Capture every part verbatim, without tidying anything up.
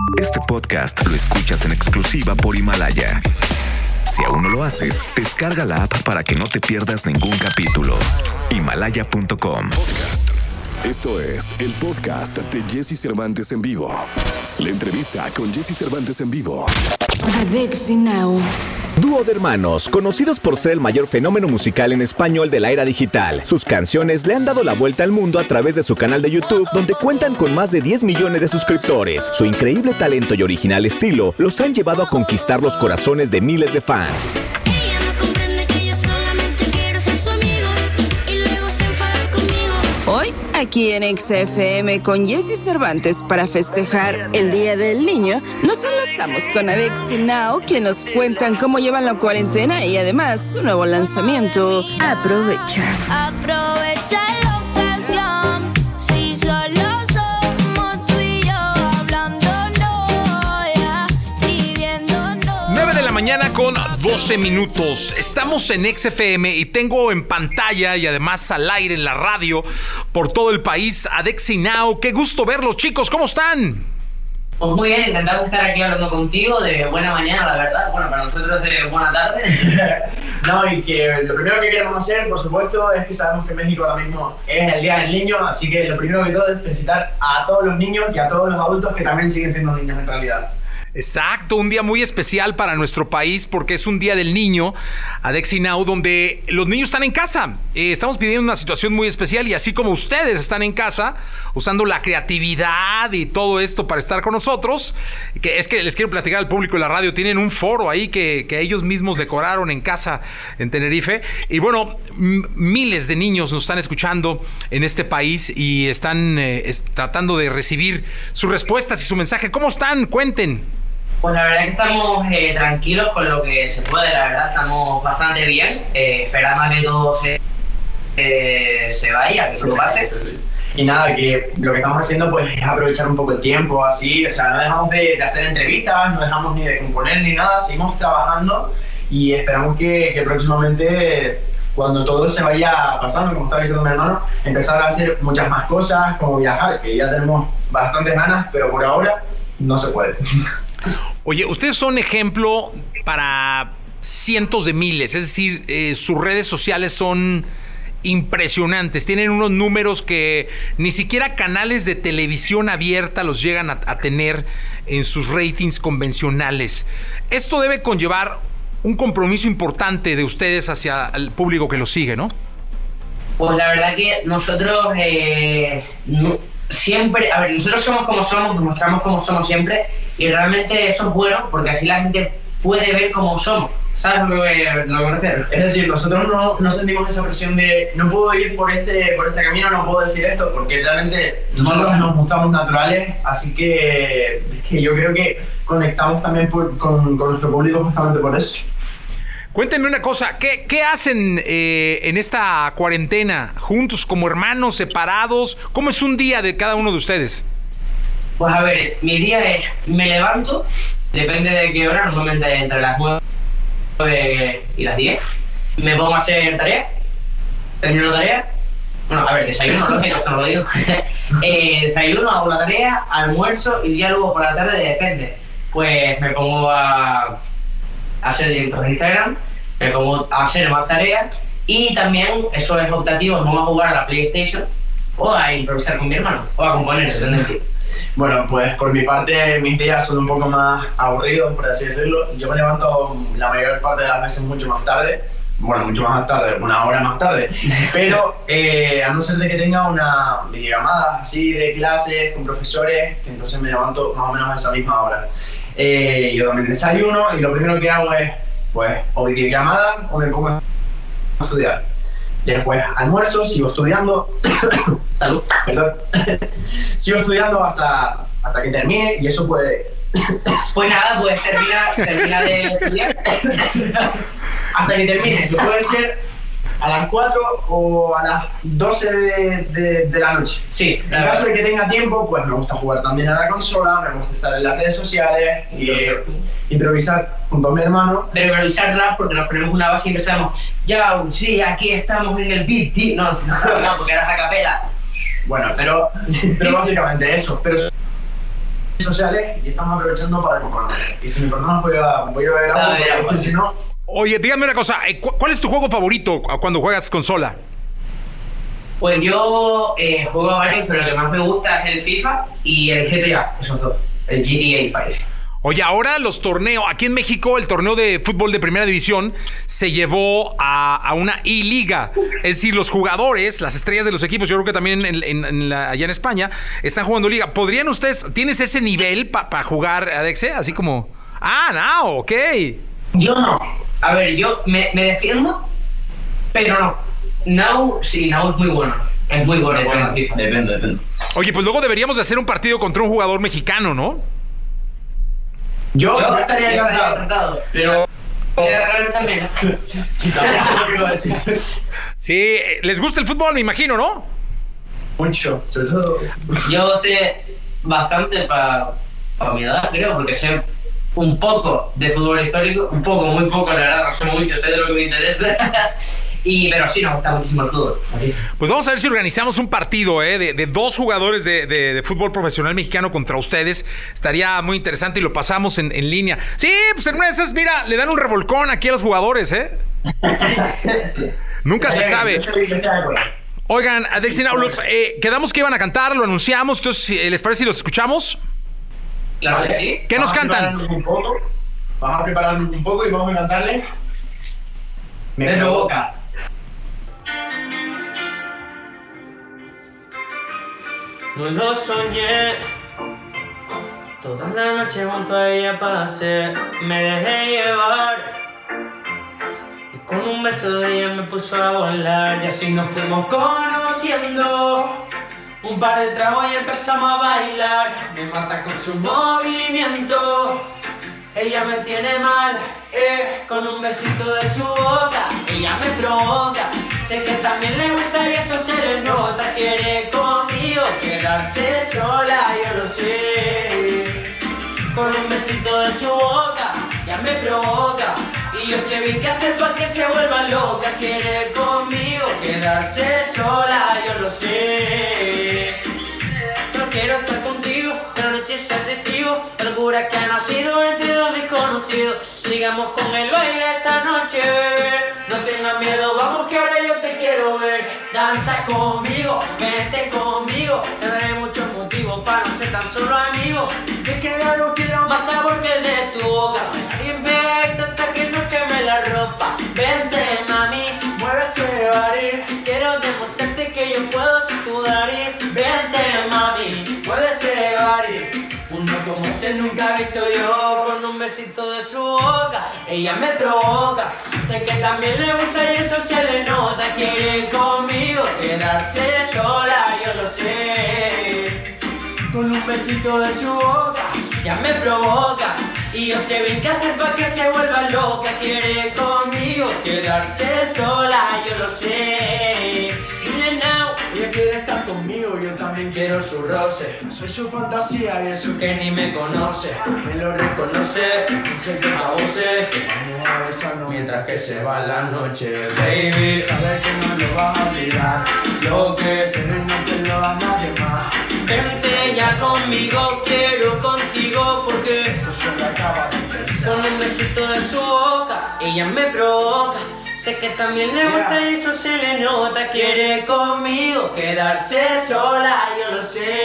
Este podcast lo escuchas en exclusiva por Himalaya. Si aún no lo haces, descarga la app para que no te pierdas ningún capítulo. Himalaya punto com. Podcast. Esto es el podcast de Jesse Cervantes en vivo. La entrevista con Jesse Cervantes en vivo. Adexi Now. Dúo de hermanos, conocidos por ser el mayor fenómeno musical en español de la era digital. Sus canciones le han dado la vuelta al mundo a través de su canal de YouTube, donde cuentan con más de diez millones de suscriptores. Su increíble talento y original estilo los han llevado a conquistar los corazones de miles de fans. Hoy, aquí en X F M con Jesse Cervantes para festejar el Día del Niño, nos enlazamos con Adexi Now, quien nos cuentan cómo llevan la cuarentena y además su nuevo lanzamiento, Aprovecha. Aprovecha la ocasión, si solo somos tú y yo, hablando ya, viviendo no. nueve de la mañana con doce minutos. Estamos en X F M y tengo en pantalla y además al aire en la radio por todo el país Adexi Now. Qué gusto verlos, chicos. ¿Cómo están? Pues muy bien, encantado de estar aquí hablando contigo de buena mañana, la verdad. Bueno, para nosotros de buena tarde. No, y que lo primero que queremos hacer, por supuesto, es que sabemos que México ahora mismo es el Día del Niño, así que lo primero que todo es felicitar a todos los niños y a todos los adultos que también siguen siendo niños en realidad. Exacto, un día muy especial para nuestro país porque es un Día del Niño, Adexi Now, donde los niños están en casa. Eh, estamos viviendo una situación muy especial y así como ustedes están en casa, usando la creatividad y todo esto para estar con nosotros, que es que les quiero platicar al público de la radio, tienen un foro ahí que, que ellos mismos decoraron en casa en Tenerife. Y bueno, m- miles de niños nos están escuchando en este país y están eh, es, tratando de recibir sus respuestas y su mensaje. ¿Cómo están? Cuenten. Pues la verdad que estamos eh, tranquilos con lo que se puede, la verdad, estamos bastante bien, eh, esperando a que todo se, eh, se vaya, que todo pase. Sí, sí. Y nada, que lo que estamos haciendo pues es aprovechar un poco el tiempo, así, o sea, no dejamos de, de hacer entrevistas, no dejamos ni de componer ni nada, seguimos trabajando y esperamos que, que próximamente, cuando todo se vaya pasando, como estaba diciendo mi hermano, empezar a hacer muchas más cosas, como viajar, que ya tenemos bastantes ganas, pero por ahora no se puede. Oye, ustedes son ejemplo para cientos de miles, es decir, eh, sus redes sociales son impresionantes, tienen unos números que ni siquiera canales de televisión abierta los llegan a, a tener en sus ratings convencionales. Esto debe conllevar un compromiso importante de ustedes hacia el público que los sigue, ¿no? Pues la verdad que nosotros eh, no, siempre, a ver, nosotros somos como somos, nos mostramos como somos siempre y realmente eso es bueno porque así la gente puede ver cómo somos. ¿Sabes lo que, lo que me refiero? Es decir, nosotros no, no sentimos esa presión de no puedo ir por este, por este camino, no puedo decir esto, porque realmente nosotros nos mostramos naturales, así que, que yo creo que conectamos también por, con, con nuestro público justamente por eso. Cuéntenme una cosa, ¿qué, qué hacen eh, en esta cuarentena? ¿Juntos, como hermanos, separados? ¿Cómo es un día de cada uno de ustedes? Pues a ver, mi día es, me levanto, depende de qué hora, normalmente entre las nueve y las diez, me pongo a hacer tarea, termino la tarea, bueno, a ver, desayuno, lógico, eso no lo digo, eh, desayuno, hago la tarea, almuerzo y ya luego por la tarde depende, pues me pongo a, a hacer directos en Instagram, me pongo a hacer más tareas y también, eso es optativo, vamos a jugar a la PlayStation o a improvisar con mi hermano, o a componer, ¿entendés? Bueno, pues por mi parte mis días son un poco más aburridos, por así decirlo. Yo me levanto la mayor parte de las veces mucho más tarde, bueno, mucho más tarde, una hora más tarde, pero eh, a no ser de que tenga una videollamada así de clases con profesores, que entonces me levanto más o menos a esa misma hora. Eh, yo también desayuno y lo primero que hago es, pues, o videollamada o me pongo a estudiar. Después almuerzo, sigo estudiando, salud, perdón, sigo estudiando hasta, hasta que termine y eso puede... Pues nada, pues termina, termina de estudiar hasta que termine, que puede ser a las cuatro o a las doce de, de, de la noche. Sí, en caso de que tenga tiempo, pues me gusta jugar también a la consola, me gusta estar en las redes sociales y eh, improvisar junto a mi hermano. De improvisar rap porque nos ponemos una base y empezamos, ya, sí, aquí estamos en el beat, tío. No, no, no, porque eras a capela. Bueno, pero, pero básicamente eso. Pero sociales y estamos aprovechando para compartir. Y si me perdonas voy a, voy a ver algo, A ver, porque pues, si no... Oye, dígame una cosa, eh, cu- ¿cuál es tu juego favorito cuando juegas consola? Pues yo eh, juego a varios, pero lo que más me gusta es el FIFA y el G T A, esos dos, el G T A cinco. Oye, ahora los torneos, aquí en México el torneo de fútbol de primera división se llevó a, a una I-Liga. Es decir, los jugadores, las estrellas de los equipos, yo creo que también en, en- en la- allá en España, están jugando liga. ¿Podrían ustedes, tienes ese nivel para pa jugar, Adexe? Así como, ah, no, ok. Yo no. A ver, yo me, me defiendo, pero no. Now, sí, Now es muy bueno. Es muy bueno jugando al FIFA. Depende, depende. Oye, pues luego deberíamos de hacer un partido contra un jugador mexicano, ¿no? Yo, Yo yo estaría encantado, encantado. pero... Pero también. Sí, tampoco quiero decir. Sí, eh, les gusta el fútbol, me imagino, ¿no? Mucho, sobre todo... Yo sé bastante para pa mi edad, creo, porque sé un poco de fútbol histórico, un poco, muy poco, la verdad, no sé mucho, sé de lo que me interesa. y, pero sí, nos gusta muchísimo el fútbol. Muchísimo. Pues vamos a ver si organizamos un partido ¿eh? de, de dos jugadores de, de- de fútbol profesional mexicano contra ustedes. Estaría muy interesante y lo pasamos en, en línea. Sí, pues en una de esas, mira, le dan un revolcón aquí a los jugadores, ¿eh? Sí. Nunca se sabe. Yo estoy- yo estoy de acuerdo. Oigan, Adexinaulos, eh, quedamos que iban a cantar, lo anunciamos, entonces, eh, ¿les parece si los escuchamos? Claro que sí. ¿Qué nos Vamos a cantan? prepararnos un poco. Vamos a prepararnos un poco y vamos a cantarle. Me provoca. No lo soñé. Toda la noche junto a ella pasé. Me dejé llevar. Y con un beso de ella me puso a volar. Y así nos fuimos conociendo. Un par de tragos y empezamos a bailar. Me mata con su movimiento. Ella me tiene mal, eh, con un besito de su boca. Ella me provoca, sé que también le gusta y eso se le nota. Quiere conmigo quedarse sola, yo lo sé. Con un besito de su boca, ya me provoca. Y yo sé bien qué hacer para que se vuelva loca. Quiere conmigo quedarse sola, yo lo sé. Yo quiero estar contigo, la noche sea testigo. Locura que ha nacido entre dos desconocidos. Sigamos con el baile esta noche, bebé. No tengas miedo, vamos que ahora yo te quiero ver. Danza conmigo, vente conmigo. Te daré muchos motivos para no ser tan solo amigos. Te quedaron quiero más sabor que el de tu boca. Bien pegadito hasta que no queme la ropa. Vente mami, mueve ese body. Quiero demostrarte que yo puedo ser tu daddy. Vente mami, mueve ese body. Uno como ese nunca he visto yo. Con un besito de su boca, ella me provoca. Sé que también le gusta y eso se le nota. Quiere conmigo quedarse sola, yo lo sé. Con un besito de su boca, ya me provoca. Y yo sé bien qué hacer para que se vuelva loca. Quiere conmigo quedarse sola, yo lo sé. Dile now. Ella quiere estar conmigo, yo también quiero su roce. Soy su fantasía y eso que ni me conoce. Me lo reconoce, no sé qué pause. Que vamos a besarnos mientras que se va la noche. Baby, sabes que no lo vas a olvidar. Lo que tienes no te lo da nadie más. Vente ya conmigo, quiero contigo porque esto solo acaba de empezar. Con un besito de su boca, ella me provoca. Sé que también le gusta y eso se le nota. Quiere conmigo quedarse sola, yo lo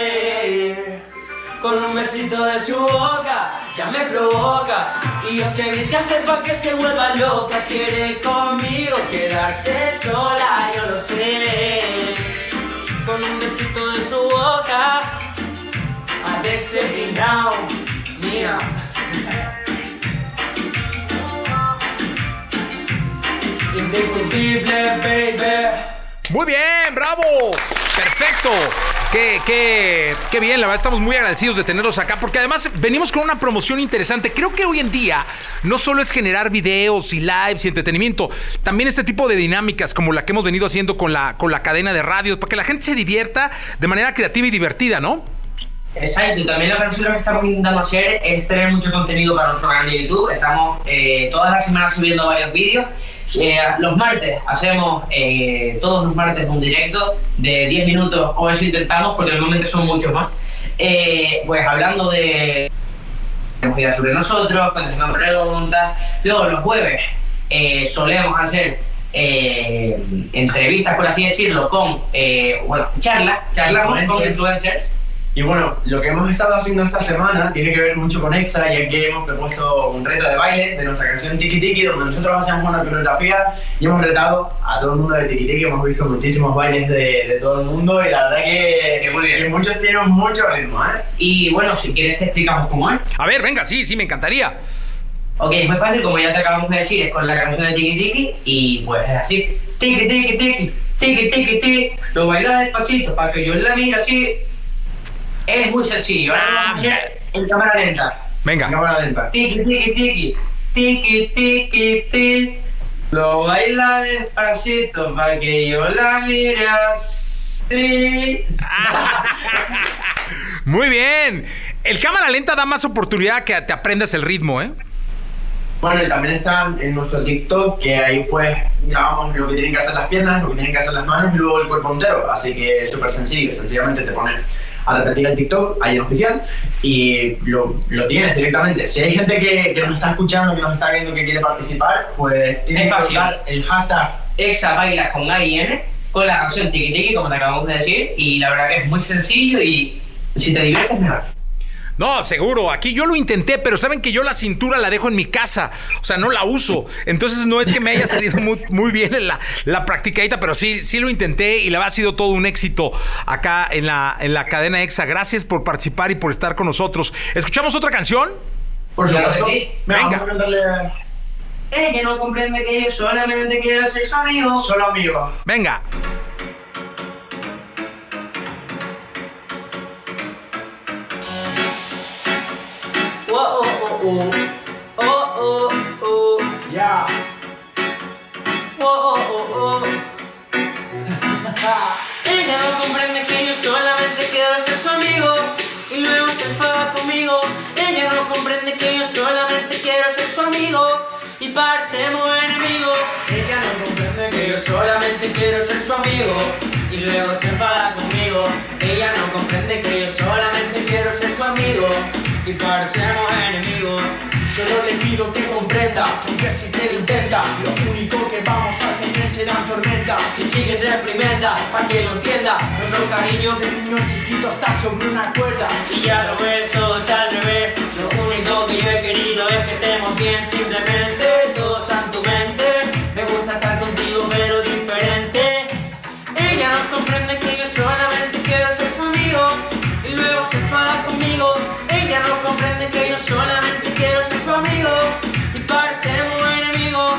sé. Con un besito de su boca, ya me provoca. Y yo sé bien qué hacer para que se vuelva loca. Quiere conmigo quedarse sola, yo lo sé. Con un besito de su boca, Adexe now, mía. Indiscutible, baby. Muy bien, bravo. Perfecto. Qué, qué, qué bien, la verdad estamos muy agradecidos de tenerlos acá porque además venimos con una promoción interesante. Creo que hoy en día no solo es generar videos y lives y entretenimiento, también este tipo de dinámicas como la que hemos venido haciendo con la, con la cadena de radios para que la gente se divierta de manera creativa y divertida, ¿no? Exacto, y también lo que nosotros estamos intentando hacer es tener mucho contenido para nuestro canal de YouTube. Estamos eh, todas las semanas subiendo varios vídeos. Eh, los martes hacemos eh, todos los martes un directo de diez minutos, o eso intentamos porque normalmente son muchos más. eh, pues hablando de vida sobre nosotros, cuando tengan preguntas. Luego los jueves eh, solemos hacer eh, entrevistas, por así decirlo, con, eh, bueno, charlas, charlamos con influencers. Y bueno, lo que hemos estado haciendo esta semana tiene que ver mucho con Exa, ya que hemos propuesto un reto de baile de nuestra canción Tiki Tiki, donde nosotros hacemos una coreografía y hemos retado a todo el mundo de Tiki Tiki. Hemos visto muchísimos bailes de, de todo el mundo y la verdad que, que, muy bien. que muchos tienen mucho ritmo, ¿eh? Y bueno, si quieres te explicamos cómo es. A ver, venga, sí, sí, me encaría. Ok, es muy fácil, como ya te acabamos de decir, es con la canción de Tiki Tiki y pues es así. Tiki Tiki Tiki, Tiki Tiki Tiki, lo baila despacito para que yo la mire así. Es muy sencillo, ahora vamos a hacer en cámara lenta. Venga. En cámara lenta. Tiki Tiki Tiki, Tiki Tiki Tiki, lo baila despacito para que yo la mire así. Muy bien. El cámara lenta da más oportunidad que te aprendas el ritmo, ¿eh? Bueno, y también está en nuestro TikTok, que ahí pues grabamos lo que tienen que hacer las piernas, lo que tienen que hacer las manos y luego el cuerpo entero. Así que es súper sencillo, sencillamente te pones a repetir el TikTok ahí en oficial y lo, lo tienes directamente. Si hay gente que, que nos está escuchando, que nos está viendo, que quiere participar, pues tienes que usar el hashtag Exa baila con A I N, con la canción Tiki Tiki, como te acabamos de decir, y la verdad que es muy sencillo y si te diviertes mejor. No, seguro, aquí yo lo intenté, pero saben que yo la cintura la dejo en mi casa, o sea, no la uso, entonces no es que me haya salido muy, muy bien la, la practicadita, pero sí, sí lo intenté y la verdad ha sido todo un éxito acá en la, en la cadena Exa. Gracias por participar y por estar con nosotros. ¿Escuchamos otra canción? Por supuesto. Sí. Venga. Vamos a cantarle... Ella no comprende que yo solamente quiero ser su amigo. Solo amigo. Venga. Oh, oh, oh, oh, oh, oh, oh, Ya. oh, oh, oh, oh. Ella no comprende que yo solamente quiero ser su amigo y luego se enfada conmigo. Ella no comprende que yo solamente quiero ser su amigo y parecemos enemigos. Ella no comprende que yo solamente quiero ser su amigo y luego se enfada conmigo. Ella no comprende que yo solamente quiero ser su amigo y parecemos enemigos. Solo le pido que comprenda, que aunque si quiere intenta, lo único que vamos a tener serán tormentas. Si siguen reprimenda, pa' que lo entienda, nuestro cariño De niño chiquito está sobre una cuerda. y ya lo ves, todo está al revés. Lo único que yo he querido es que estemos bien, simplemente todo está en tu mente. Me gusta estar contigo pero diferente. Ella no comprende que yo solamente quiero ser su amigo y luego se enfada conmigo. Ella no comprende que yo solamente quiero ser su amigo y parecemos enemigos.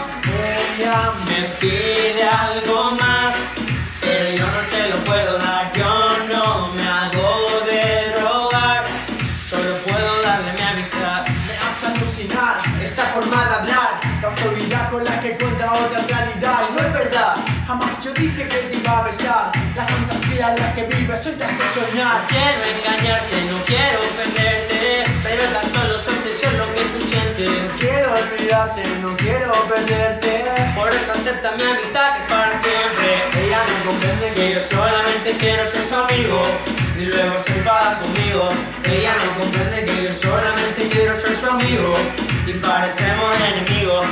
Ella me pide algo más, pero yo no se lo puedo dar. Yo no me hago de rogar, solo puedo darle mi amistad. Me hace alucinar esa forma de hablar, la autoridad con la que cuenta otra realidad. Y no es verdad, jamás yo dije que te iba a besar. La fantasía en la que vives hoy te hace soñar. No quiero engañarte, no quiero ofenderte, pero tan solo es obsesión lo que tú sientes. No quiero olvidarte, no quiero perderte. Por eso acepta mi amistad que para siempre. Ella no comprende que yo solamente quiero ser su amigo y luego se enfada conmigo. Ella no comprende que yo solamente quiero ser su amigo y parecemos enemigos.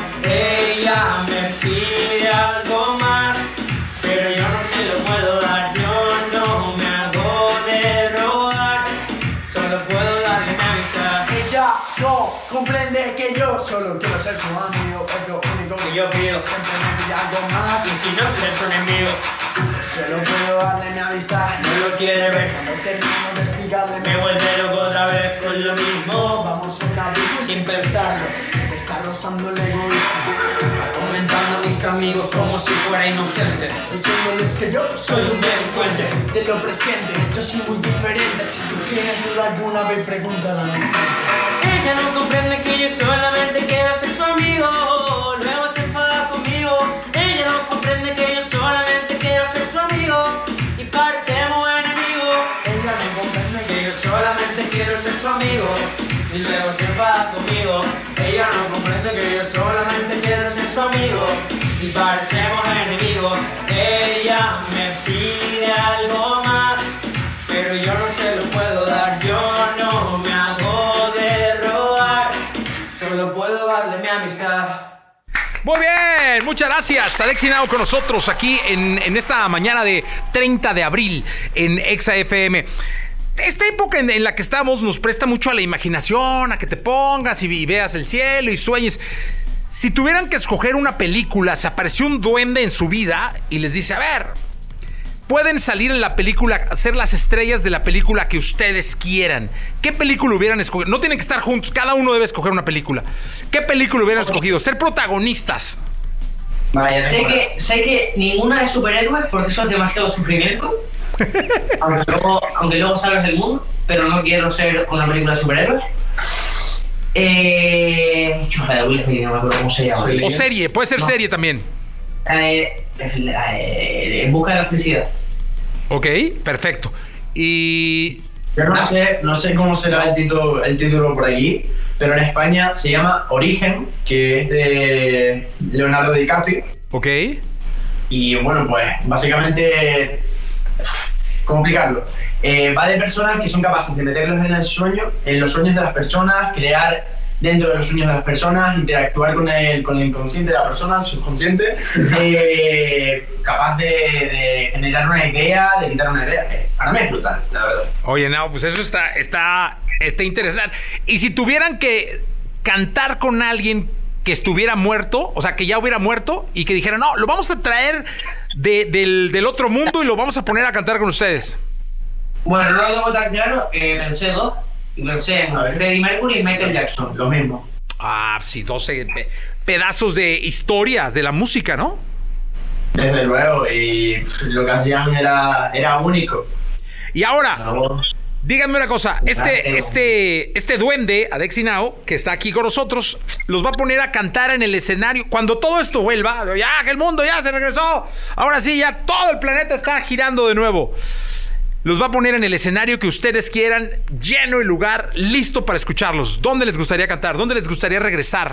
Ella me pide algo más, pero yo no se lo puedo dar. Yo no me hago de rogar, solo puedo darle mi amistad. Ella no comprende que yo solo quiero ser su amigo. Es lo único que yo pido, siempre me pide algo más. Y si no ser su enemigo, solo puedo darle mi amistad. no lo quiere ver, Cuando termino de explicarle me vuelve loco otra vez con lo mismo. Vamos a un abismo Sin pensarlo, me está rozando el egoísmo, comentando a mis amigos como si fuera inocente. diciéndoles que yo Soy un delincuente. de lo presente, yo soy muy diferente. Si tú tienes duda alguna vez, pregúntala a mí. Ella no comprende que yo solamente quiero ser su amigo, luego se enfada conmigo. Ella no comprende que yo solamente quiero ser su amigo y parecemos enemigos. Ella no comprende Que yo solamente quiero ser su amigo y luego se enfada conmigo. Ella no comprende que yo solamente quiero ser su amigo y parecemos enemigos. Ella me pide algo más, pero yo no se lo puedo dar. Yo solo puedo darle mi amistad. Muy bien, muchas gracias. Adexi Now con nosotros aquí en, en esta mañana de treinta de abril en Exa F M. Esta época en, en la que estamos nos presta mucho a la imaginación, a que te pongas y, y veas el cielo y sueñes. Si tuvieran que escoger una película, se apareció un duende en su vida y les dice, a ver, pueden salir en la película, ser las estrellas de la película que ustedes quieran. ¿Qué película hubieran escogido? No tienen que estar juntos, cada uno debe escoger una película. ¿Qué película hubieran escogido? Ser protagonistas. Vaya, sé que, sé que ninguna de superhéroes, porque eso es demasiado sufrimiento. aunque, luego, aunque luego salgas del mundo, pero no quiero ser una película de superhéroes. Eh. La de Will Smith, no me acuerdo cómo se llama. O serie, puede ser no. serie también. Eh, eh, en busca de la felicidad. Ok, perfecto. Y. Yo no sé, no sé cómo será el título, el título por aquí, pero en España se llama Origen, que es de Leonardo DiCaprio. Ok. Y bueno, pues básicamente, ¿cómo explicarlo? Eh, va de personas que son capaces de meterlos en el sueño, en los sueños de las personas, crear dentro de los sueños de las personas, interactuar con el, con el inconsciente de la persona, el subconsciente, eh, capaz de, de generar una idea, de quitar una idea. Eh, para mí es brutal, la verdad. Oye, no, pues eso está, está, está interesante. Y si tuvieran que cantar con alguien que estuviera muerto, o sea, que ya hubiera muerto y que dijera, no, lo vamos a traer de, del, del otro mundo y lo vamos a poner a cantar con ustedes. Bueno, no lo tengo tan claro, eh, pensé dos. Pensé en Freddie Mercury y Michael Jackson, lo mismo. Ah, sí, doce pedazos de historias de la música, ¿no? Desde luego, y lo que hacían era, era único. Y ahora, no. díganme una cosa, este, este, este duende, Adexi Now, que está aquí con nosotros, los va a poner a cantar en el escenario. Cuando todo esto vuelva, ya que el mundo ya se regresó, ahora sí, ya todo el planeta está girando de nuevo. Los va a poner en el escenario que ustedes quieran, lleno el lugar, listo para escucharlos. ¿Dónde les gustaría cantar? ¿Dónde les gustaría regresar?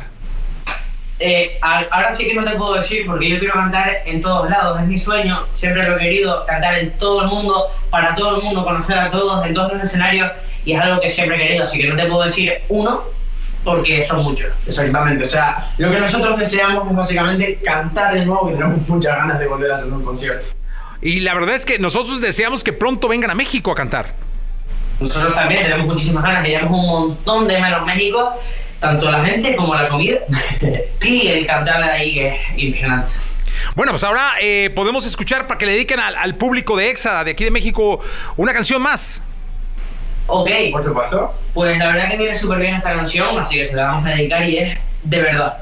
Eh, ahora sí que no te puedo decir porque yo quiero cantar en todos lados, es mi sueño, siempre lo he querido, cantar en todo el mundo, para todo el mundo, conocer a todos, en todos los escenarios, y es algo que siempre he querido, así que no te puedo decir uno porque son muchos. Exactamente, o sea, lo que nosotros deseamos es básicamente cantar de nuevo, y tenemos muchas ganas de volver a hacer un concierto. Y la verdad es que nosotros deseamos que pronto vengan a México a cantar. Nosotros también tenemos muchísimas ganas, llevamos un montón de menos México, tanto la gente como la comida y el cantar de ahí que es impresionante. Bueno, pues ahora eh, podemos escuchar para que le dediquen al, al público de Exa, de aquí de México, una canción más. Ok, por supuesto. Pues la verdad que viene súper bien esta canción, así que se la vamos a dedicar y es de verdad.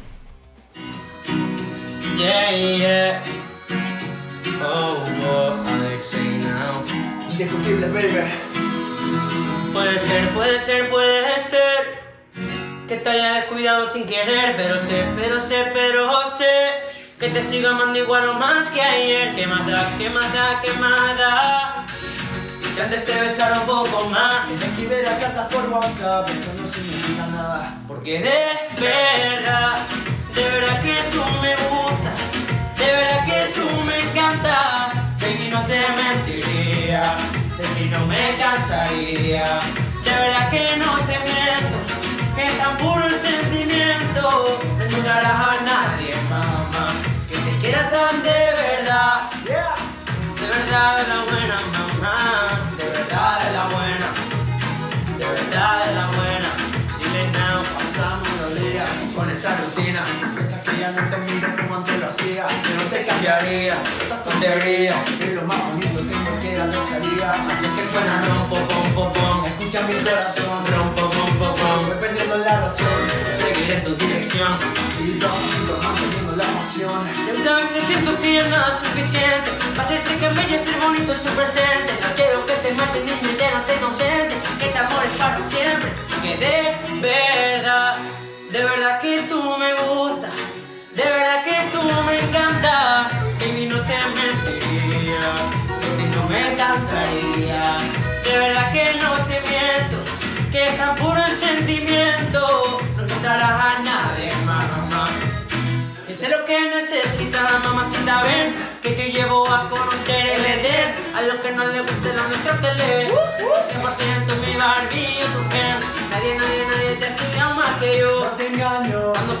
Yeah, yeah. Oh, oh, Adexi Now. Indiscutible, baby. Puede ser, puede ser, puede ser que te haya descuidado sin querer, pero sé, pero sé, pero sé que te sigo amando igual o más que ayer. ¿Qué más da, qué más da, qué más da? Que antes te besara un poco más. Que te escribiera cartas por WhatsApp, eso no significa nada. Porque de verdad, de verdad que tú me gustas, de verdad que tú me encantas. Baby, no te mentiría, de ti no me cansaría. De verdad que no te miento, que es tan puro el sentimiento. No encontrarás a nadie, mamá, que te quiera tan de verdad. Yeah. De verdad de la buena, mamá, de verdad de la buena, de verdad de la buena. Dile now, pasamos los días con esa rutina. Piensas que ya no te miro como antes lo hacía, que no te cambiaría, estas tonterías. Es lo más bonito que yo quiera desearía. Así que suena rompo, pom, pom, pom. Escucha mi corazón, rompo, pom, pom, pom. voy perdiendo la razón. Seguiré en tu dirección, así lo sigo manteniendo la emoción. Y a veces siento que ya nada es suficiente para hacerte que me ser bonito en tu presente. No quiero que te mates ni me no te consente, que te amores para siempre. Que de verdad, de verdad que tú me gustas, de verdad que tú me encantas. Baby, no te mentiría, de ti no me cansaría. De verdad que no te miento, que es tan puro el sentimiento. No encontrarás a nadie, mamá. Sé lo que necesitas, mamacita, ven, que te llevo a conocer el Edén. A los que no les guste lo nuestro te leen. cien por ciento mi Barbie y tu Ken. Nadie, nadie, nadie te estudia más que yo. No te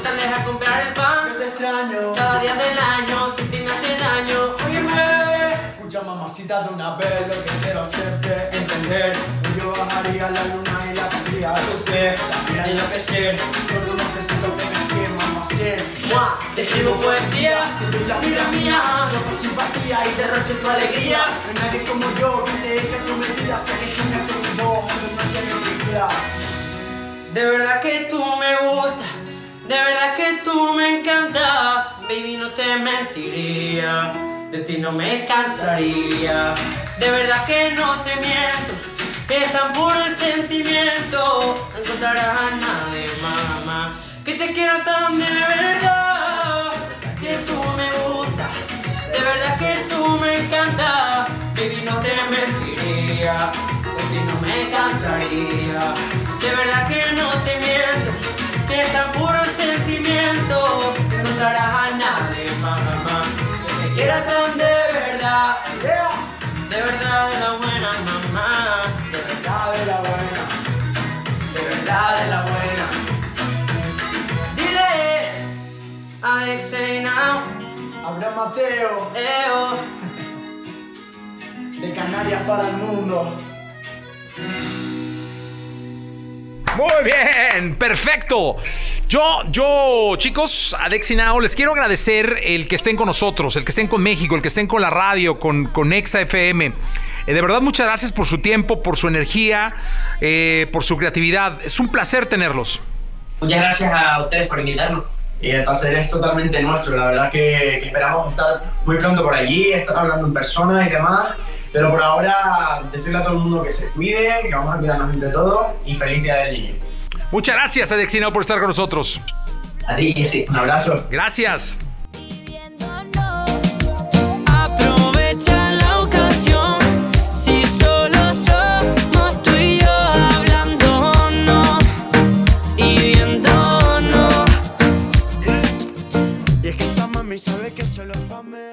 sales a comprar el pan. Yo te extraño. Cada día del año, sin ti me hace daño. Óyeme. Escucha, mamacita, de una vez lo que quiero hacerte entender. Yo bajaría la luna y la pondría a tus pies. También enloquecer. Todo necesito que me siga, mamacita. Mua, te escribo poesía, Que tú la vida mía. loco simpatía Y derrocho tu alegría. No hay nadie como yo que te echa tu mentira. Sé que sueñas con mi voz, de noche en mi vida. De verdad que tú me gustas, de verdad que tú me encantas. Baby, no te mentiría, de ti no me cansaría. De verdad que no te miento, que es tan puro el sentimiento. No encontrarás a nadie, mamá, que te quiera tan de verdad. Que tú me gustas, de verdad que tú me encantas. Baby, no te mentiría, de ti no me cansaría. De verdad que no te miento, que es tan puro el sentimiento. Que no darás a nadie, mamá, que te quiera tan de verdad. Yeah. De verdad de la buena, mamá. De verdad, de la buena. De verdad de la buena. Dile a Dexey Now, Abraham Mateo, eo. de Canarias para el mundo. Muy bien, perfecto. Yo, yo, chicos, a Dexey Now les quiero agradecer el que estén con nosotros, el que estén con México, el que estén con la radio, con, con Exa F M. Eh, de verdad, muchas gracias por su tiempo, por su energía, eh, por su creatividad. Es un placer tenerlos. Muchas gracias a ustedes por invitarnos. Y el placer es totalmente nuestro. La verdad que, que esperamos estar muy pronto por allí, estar hablando en persona y demás. Pero por ahora, decirle a todo el mundo que se cuide, que vamos a cuidarnos entre todos y feliz Día del Niño. Muchas gracias a Dexey Now por estar con nosotros. A ti, Jessy. Un abrazo. Gracias. Aprovecha la ocasión, si solo somos tú y yo hablándonos y viéndonos. Y es que esa mami sabe que solo pa' mí.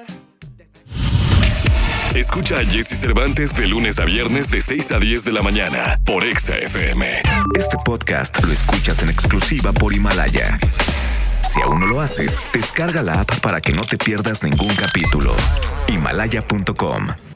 Escucha a Jessy Cervantes de lunes a viernes de seis a diez de la mañana por Exa F M. Este podcast lo escuchas en exclusiva por Himalaya. Si aún no lo haces, descarga la app para que no te pierdas ningún capítulo. Himalaya punto com